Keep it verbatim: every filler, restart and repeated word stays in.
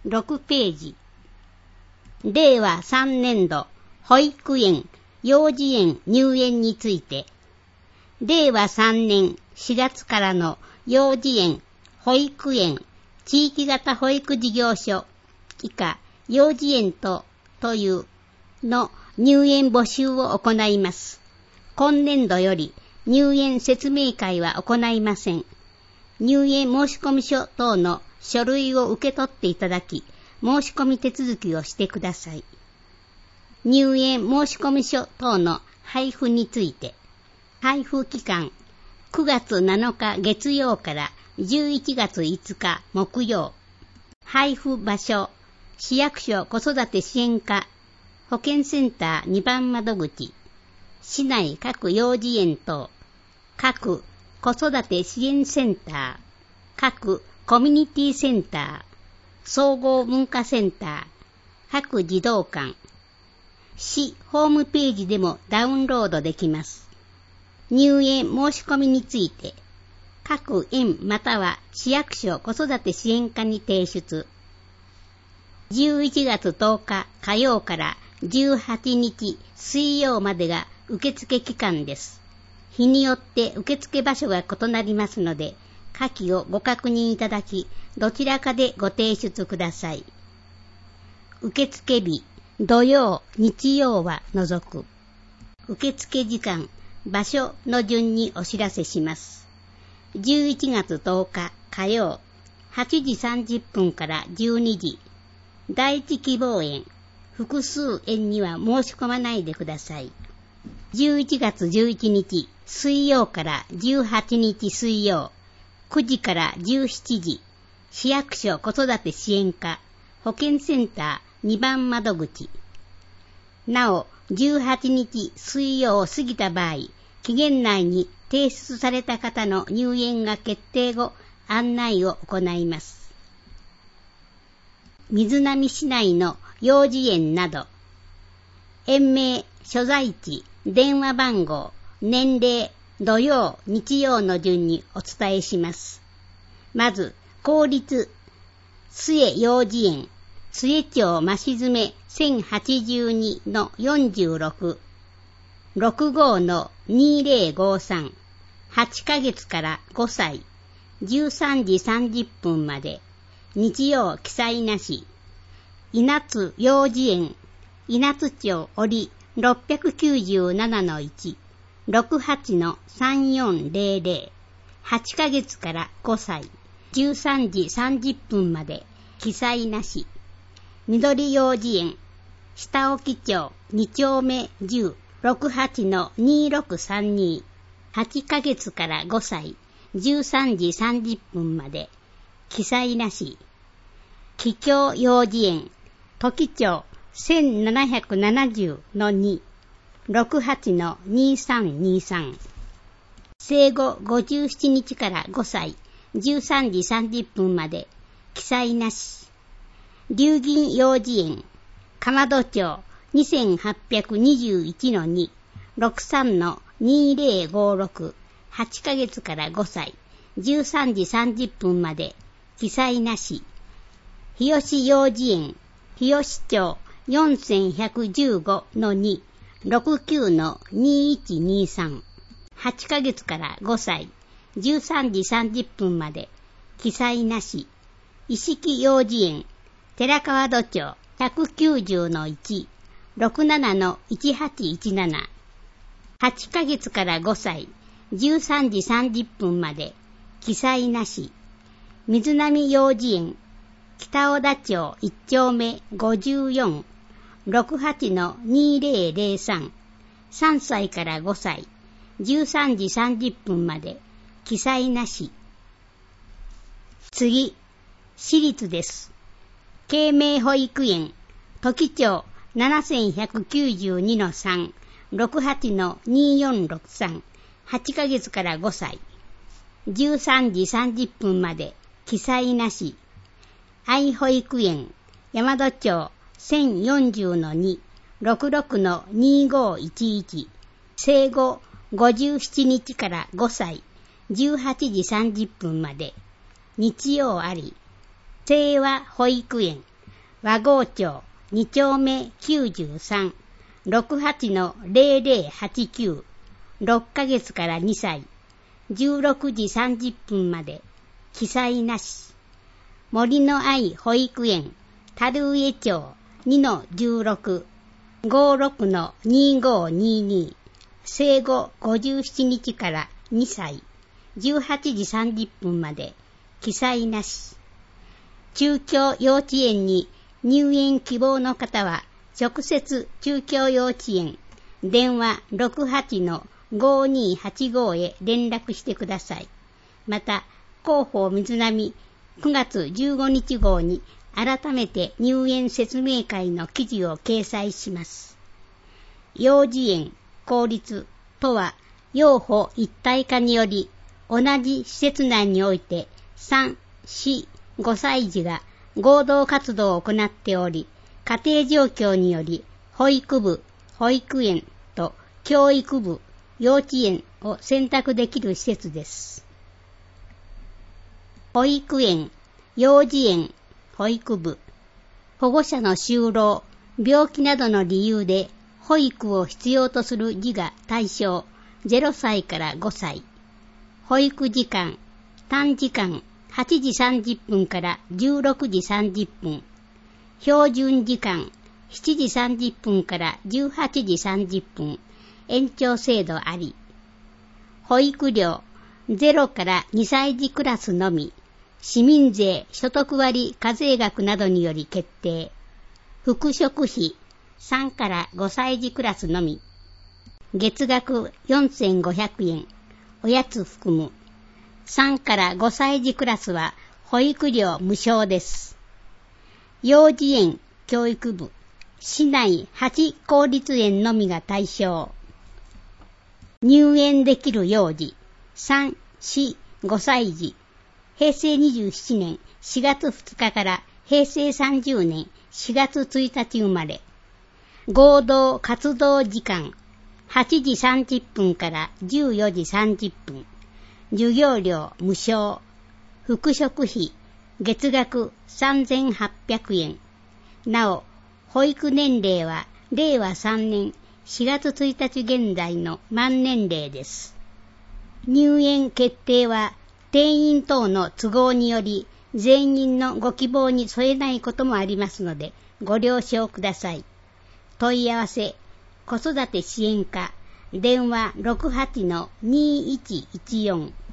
ろくページ。れいわさんねんど保育園、幼稚園入園について、れいわさんねんしがつからの幼稚園、保育園、地域型保育事業所以下幼稚園とというの入園募集を行います。今年度より入園説明会は行いません。入園申込書等の書類を受け取っていただき、申し込み手続きをしてください。入園申込書等の配布について、配布期間くがつなのか月曜からじゅういちがついつか木曜。配布場所、市役所子育て支援課、保健センターにばん窓口、市内各幼稚園等、各子育て支援センター、各コミュニティセンター、総合文化センター、各児童館、市ホームページでもダウンロードできます。入園申し込みについて、各園または市役所子育て支援課に提出。じゅういちがつとおか火曜からじゅうはちにち水曜までが受付期間です。日によって受付場所が異なりますので、下記をご確認いただき、どちらかでご提出ください。受付日、土曜、日曜は除く。受付時間、場所の順にお知らせします。じゅういちがつとおか火曜、はちじさんじゅっぷんからじゅうにじ。第一希望園、複数園には申し込まないでください。じゅういちがつじゅういちにち水曜からじゅうはちにち水曜、くじからじゅうしちじ、市役所子育て支援課、保健センターにばん窓口。なお、じゅうはちにち水曜を過ぎた場合、期限内に提出された方の入園が決定後、案内を行います。瑞浪市内の幼稚園など、園名、所在地、電話番号、年齢、土曜、日曜の順にお伝えします。まず、公立、末幼稚園、末町増詰せんはちじゅうにのよんじゅうろく、ろくごのにせんごじゅうさん、はちかげつからごさい、じゅうさんじさんじゅっぷんまで、日曜記載なし、稲津幼稚園、稲津町折ろっぴゃくきゅうじゅうななのいち、ろくはちのさんよんぜろぜろ、はちかげつからごさい、じゅうさんじさんじゅっぷんまで、記載なし。緑幼稚園、下沖町にちょうめじゅう、ろくはちのにろくさんに、はちかげつからごさい、じゅうさんじさんじゅっぷんまで、記載なし。桔梗幼稚園、時町せんななひゃくななじゅうのに、ろくはちのにさんにさん。生後ごじゅうななにちからごさい、じゅうさんじさんじゅっぷんまで、記載なし。龍銀幼稚園、かまど町にせんはっぴゃくにじゅういちのに、ろくさんのにせんごじゅうろく、はちかげつからごさい、じゅうさんじさんじゅっぷんまで、記載なし。日吉幼稚園、日吉町よんせんひゃくじゅうごのに、ろくきゅうのにいちにさん、はちかげつからごさい、じゅうさんじさんじゅっぷんまで、記載なし。石木幼稚園、寺川戸町ひゃくきゅうじゅうのいち、ろくななのいちはちいちなな、はちかげつからごさい、じゅうさんじさんじゅっぷんまで、記載なし。瑞浪幼稚園、北小田町いっちょうめごじゅうよん、ろくはちのにせんさん、さんさいからごさい、じゅうさんじさんじゅっぷんまで、記載なし。次、私立です。慶明保育園、時町ななせんひゃくきゅうじゅうにのさん、ろくはちのによんろくさん、はちかげつからごさい、じゅうさんじさんじゅっぷんまで、記載なし。愛保育園、大和町せんよんじゅうのに、ろくろくのにごいちいち、生後ごじゅうななにちからごさい、じゅうはちじさんじゅっぷんまで、日曜あり。清和保育園、 和合町に丁目きゅうじゅうさん、ろくはちのゼロゼロはちきゅう、ろっかげつからにさい、じゅうろくじさんじゅっぷんまで、記載なし。森の愛保育園、樽上町にのじゅうろく、ごじゅうろくのにごにに、生後ごじゅうななにちからにさい、じゅうはちじさんじゅっぷんまで、記載なし。中京幼稚園に入園希望の方は、直接中京幼稚園、電話 ろくはちのごにーはちご へ連絡してください。また、広報水波くがつじゅうごにち号に改めて入園説明会の記事を掲載します。幼児園、公立とは、幼保一体化により、同じ施設内においてさん、よん、ごさい児が合同活動を行っており、家庭状況により保育部、保育園と教育部、幼稚園を選択できる施設です。保育園、幼児園、保育部、保護者の就労、病気などの理由で保育を必要とする児が対象ゼロさいからごさい。保育時間、短時間はちじさんじゅっぷんからじゅうろくじさんじゅっぷん。標準時間しちじさんじゅっぷんからじゅうはちじさんじゅっぷん。延長制度あり。保育料ゼロからにさい児クラスのみ。市民税所得割課税額などにより決定。服飾費さんからごさい児クラスのみ。月額よんせんごひゃくえん。おやつ含む。さんからごさい児クラスは保育料無償です。幼児園教育部、市内はち公立園のみが対象。入園できる幼児、さん、よん、ごさい児、へいせいにじゅうななねんしがつふつかからへいせいさんじゅうねんしがつついたち生まれ。合同活動時間、はちじさんじゅっぷんからじゅうよじさんじゅっぷん。授業料無償。服飾費、月額さんぜんはっぴゃくえん。なお、保育年齢はれいわさんねんしがつついたち現在の満年齢です。入園決定は定員等の都合により全員のご希望に添えないこともありますのでご了承ください。問い合わせ、子育て支援課、電話 ろくはちのにいちいちよん